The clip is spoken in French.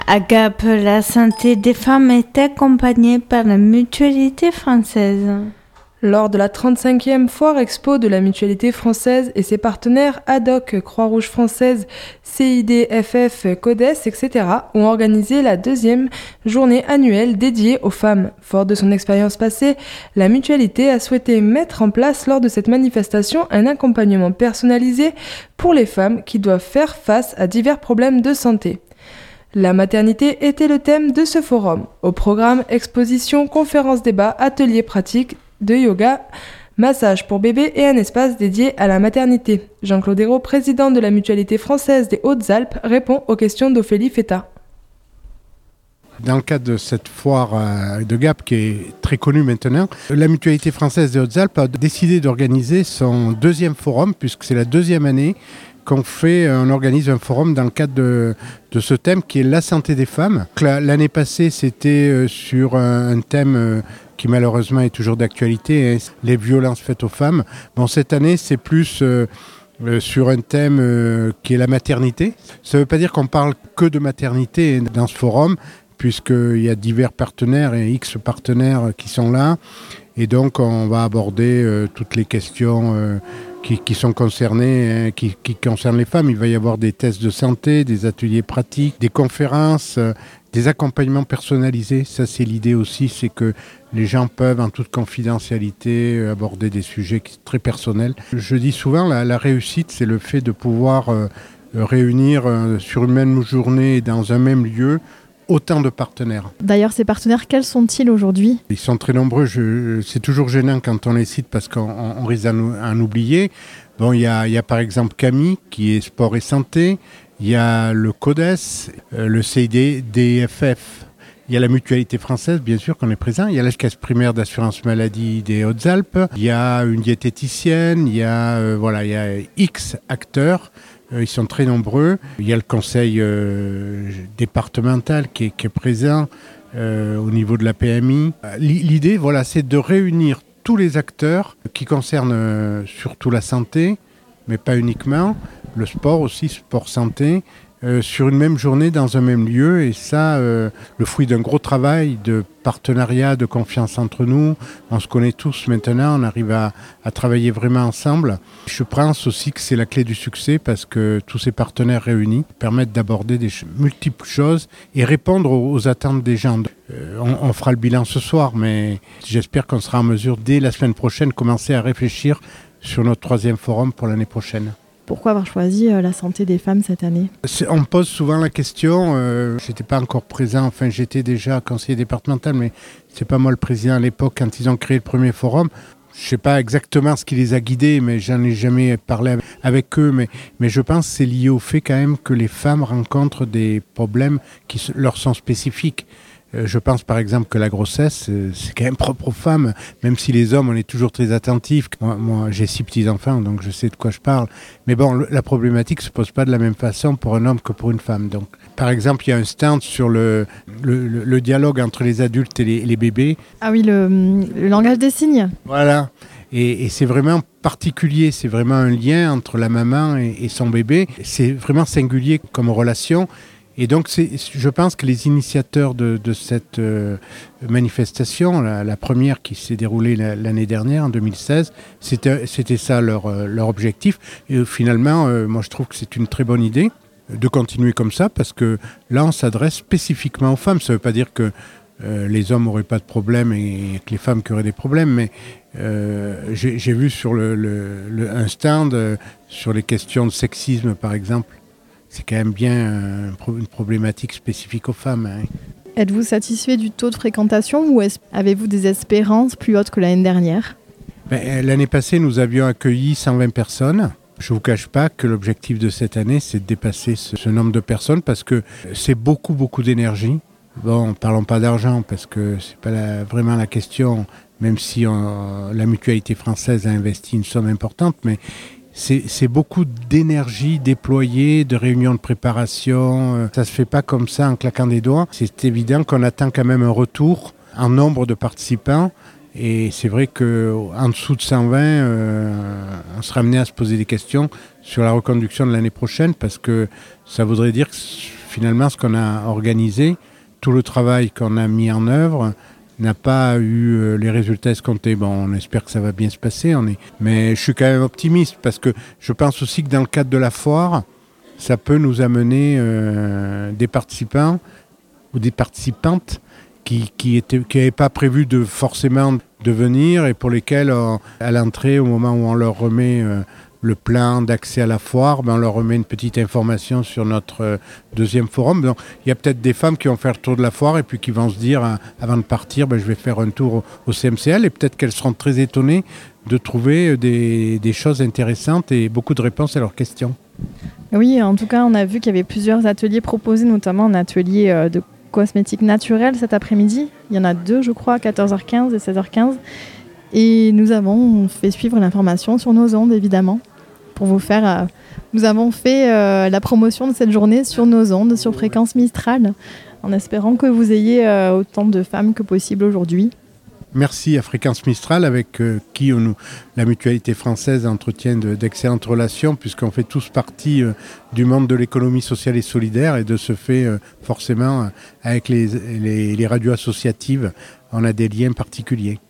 Agap, la santé des femmes est accompagnée par la Mutualité française. Lors de la 35e foire expo de la Mutualité française et ses partenaires ADOC, Croix-Rouge française, CIDFF, CODES, etc. ont organisé la 2e journée annuelle dédiée aux femmes. Fort de son expérience passée, la Mutualité a souhaité mettre en place lors de cette manifestation un accompagnement personnalisé pour les femmes qui doivent faire face à divers problèmes de santé. La maternité était le thème de ce forum. Au programme, expositions, conférences, débats, ateliers pratiques de yoga, massage pour bébés et un espace dédié à la maternité. Jean-Claude Hérault, président de la Mutualité française des Hautes-Alpes, répond aux questions d'Ophélie Feta. Dans le cadre de cette foire de Gap qui est très connue maintenant, la Mutualité française des Hautes-Alpes a décidé d'organiser son 2e forum, puisque c'est la 2e année on organise un forum dans le cadre de ce thème qui est la santé des femmes. L'année passée, c'était sur un thème qui malheureusement est toujours d'actualité, hein, les violences faites aux femmes. Bon, cette année, c'est plus sur un thème qui est la maternité. Ça ne veut pas dire qu'on parle que de maternité dans ce forum, puisqu'il y a divers partenaires et X partenaires qui sont là. Et donc, on va aborder toutes les questions qui sont concernées, hein, qui concernent les femmes. Il va y avoir des tests de santé, des ateliers pratiques, des conférences, des accompagnements personnalisés. Ça, c'est l'idée aussi, c'est que les gens peuvent, en toute confidentialité, aborder des sujets très personnels. Je dis souvent, la réussite, c'est le fait de pouvoir réunir sur une même journée, dans un même lieu, autant de partenaires. D'ailleurs, ces partenaires, quels sont-ils aujourd'hui ? Ils sont très nombreux. C'est toujours gênant quand on les cite parce qu'on risque d'en oublier. Bon, il y a par exemple Camille, qui est sport et santé. Il y a le CODES, le CIDFF. Il y a la Mutualité française, bien sûr, qu'on est présent. Il y a la caisse primaire d'assurance maladie des Hautes-Alpes. Il y a une diététicienne. Il y a X acteurs. Ils sont très nombreux. Il y a le conseil départemental qui est présent au niveau de la PMI. L'idée, c'est de réunir tous les acteurs qui concernent surtout la santé, mais pas uniquement, le sport aussi, sport-santé, sur une même journée dans un même lieu. Et ça, le fruit d'un gros travail de partenariat, de confiance entre nous. On se connaît tous maintenant, on arrive à travailler vraiment ensemble. Je pense aussi que c'est la clé du succès parce que tous ces partenaires réunis permettent d'aborder des multiples choses et répondre aux attentes des gens. On fera le bilan ce soir, mais j'espère qu'on sera en mesure, dès la semaine prochaine, commencer à réfléchir sur notre 3e forum pour l'année prochaine. Pourquoi avoir choisi la santé des femmes cette année ? On me pose souvent la question, je n'étais pas encore présent, j'étais déjà conseiller départemental, mais c'est pas moi le président à l'époque quand ils ont créé le premier forum. Je ne sais pas exactement ce qui les a guidés, mais j'en ai jamais parlé avec eux, mais je pense que c'est lié au fait quand même que les femmes rencontrent des problèmes qui leur sont spécifiques. Je pense par exemple que la grossesse, c'est quand même propre aux femmes, même si les hommes, on est toujours très attentifs. Moi j'ai 6 petits-enfants, donc je sais de quoi je parle. Mais bon, la problématique ne se pose pas de la même façon pour un homme que pour une femme. Donc, par exemple, il y a un stand sur le dialogue entre les adultes et les bébés. Ah oui, le langage des signes. Voilà. Et c'est vraiment particulier, c'est vraiment un lien entre la maman et son bébé. C'est vraiment singulier comme relation. Et donc, je pense que les initiateurs de cette manifestation, la première qui s'est déroulée l'année dernière, en 2016, c'était ça leur objectif. Et finalement, moi je trouve que c'est une très bonne idée de continuer comme ça, parce que là, on s'adresse spécifiquement aux femmes. Ça ne veut pas dire que les hommes n'auraient pas de problème et que les femmes qui auraient des problèmes, mais j'ai vu sur un stand sur les questions de sexisme, par exemple. C'est quand même bien une problématique spécifique aux femmes. Hein. Êtes-vous satisfait du taux de fréquentation ou avez-vous des espérances plus hautes que l'année dernière ? L'année passée, nous avions accueilli 120 personnes. Je ne vous cache pas que l'objectif de cette année, c'est de dépasser ce nombre de personnes parce que c'est beaucoup, beaucoup d'énergie. Bon, parlons pas d'argent parce que ce n'est pas vraiment la question, même si la Mutualité française a investi une somme importante, mais c'est beaucoup d'énergie déployée, de réunions de préparation. Ça ne se fait pas comme ça en claquant des doigts. C'est évident qu'on attend quand même un retour en nombre de participants. Et c'est vrai qu'en dessous de 120, on sera amené à se poser des questions sur la reconduction de l'année prochaine parce que ça voudrait dire finalement, ce qu'on a organisé, tout le travail qu'on a mis en œuvre, n'a pas eu les résultats escomptés. Bon, on espère que ça va bien se passer, mais je suis quand même optimiste parce que je pense aussi que dans le cadre de la foire, ça peut nous amener des participants ou des participantes qui n'avaient pas prévu forcément de venir et pour lesquels, à l'entrée, au moment où on leur remet le plan d'accès à la foire, on leur remet une petite information sur notre deuxième forum. Donc, il y a peut-être des femmes qui vont faire le tour de la foire et puis qui vont se dire, avant de partir, je vais faire un tour au CMCL et peut-être qu'elles seront très étonnées de trouver des choses intéressantes et beaucoup de réponses à leurs questions. Oui, en tout cas, on a vu qu'il y avait plusieurs ateliers proposés, notamment un atelier de cosmétiques naturels cet après-midi. Il y en a 2, je crois, 14h15 et 16h15. Et nous avons fait suivre l'information sur nos ondes, évidemment, pour vous faire... nous avons fait la promotion de cette journée sur nos ondes, sur Fréquence Mistral, en espérant que vous ayez autant de femmes que possible aujourd'hui. Merci à Fréquence Mistral, avec qui la Mutualité française entretient d'excellentes relations, puisqu'on fait tous partie du monde de l'économie sociale et solidaire, et de ce fait, forcément, avec les radios associatives, on a des liens particuliers.